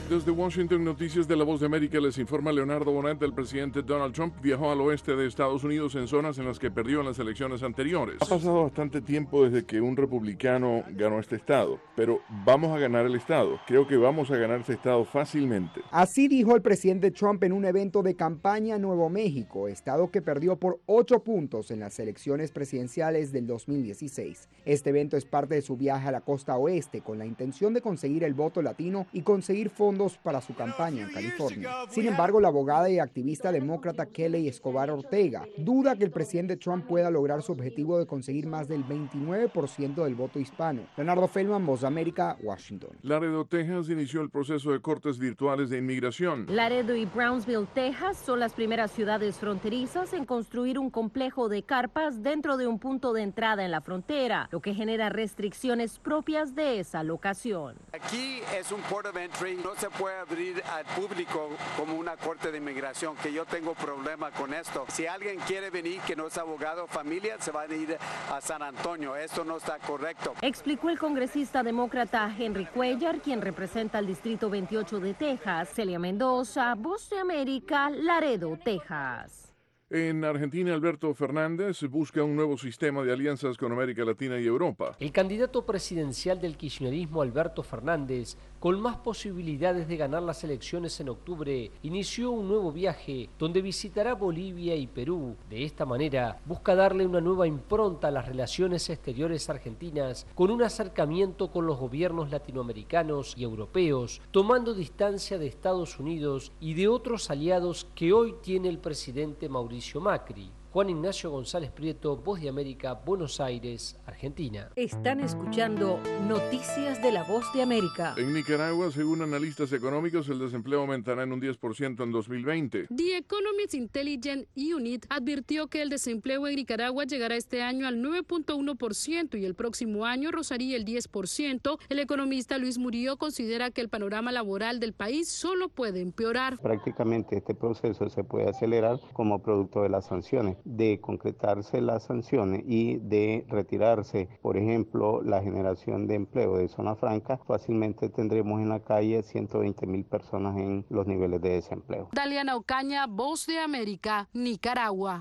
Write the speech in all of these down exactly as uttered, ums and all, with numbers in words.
Desde Washington, Noticias de la Voz de América, les informa Leonardo Bonet. El presidente Donald Trump viajó al oeste de Estados Unidos en zonas en las que perdió en las elecciones anteriores. Ha pasado bastante tiempo desde que un republicano ganó este estado, pero vamos a ganar el estado. Creo que vamos a ganar este estado fácilmente. Así dijo el presidente Trump en un evento de campaña en Nuevo México, estado que perdió por ocho puntos en las elecciones presidenciales del dos mil dieciséis. Este evento es parte de su viaje a la costa oeste con la intención de conseguir el voto latino y conseguir fondos para su campaña en California. Sin embargo, la abogada y activista demócrata Kelly Escobar Ortega duda que el presidente Trump pueda lograr su objetivo de conseguir más del veintinueve por ciento del voto hispano. Leonardo Feldman, Voz de América, Washington. Laredo, Texas, inició el proceso de cortes virtuales de inmigración. Laredo y Brownsville, Texas, son las primeras ciudades fronterizas en construir un complejo de carpas dentro de un punto de entrada en la frontera, lo que genera restricciones propias de esa locación. Aquí es un port of entry, no se puede abrir al público como una corte de inmigración, que yo tengo problema con esto. Si alguien quiere venir que no es abogado o familia, se va a ir a San Antonio. Esto no está correcto. Explicó el congresista demócrata Henry Cuellar, quien representa el Distrito veintiocho de Texas. Celia Mendoza, Voz de América, Laredo, Texas. En Argentina, Alberto Fernández busca un nuevo sistema de alianzas con América Latina y Europa. El candidato presidencial del kirchnerismo, Alberto Fernández, con más posibilidades de ganar las elecciones en octubre, inició un nuevo viaje donde visitará Bolivia y Perú. De esta manera, busca darle una nueva impronta a las relaciones exteriores argentinas con un acercamiento con los gobiernos latinoamericanos y europeos, tomando distancia de Estados Unidos y de otros aliados que hoy tiene el presidente Mauricio Macri. Juan Ignacio González Prieto, Voz de América, Buenos Aires, Argentina. Están escuchando Noticias de la Voz de América. En Nicaragua, según analistas económicos, el desempleo aumentará en un diez por ciento en dos mil veinte. The Economist Intelligence Unit advirtió que el desempleo en Nicaragua llegará este año al nueve punto uno por ciento y el próximo año rozaría el diez por ciento. El economista Luis Murillo considera que el panorama laboral del país solo puede empeorar. Prácticamente este proceso se puede acelerar como producto de las sanciones. De concretarse las sanciones y de retirarse, por ejemplo, la generación de empleo de zona franca, fácilmente tendremos en la calle ciento veinte mil personas en los niveles de desempleo. Daliana Ocaña, Voz de América, Nicaragua.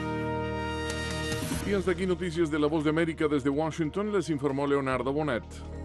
Y hasta aquí Noticias de la Voz de América desde Washington, les informó Leonardo Bonet.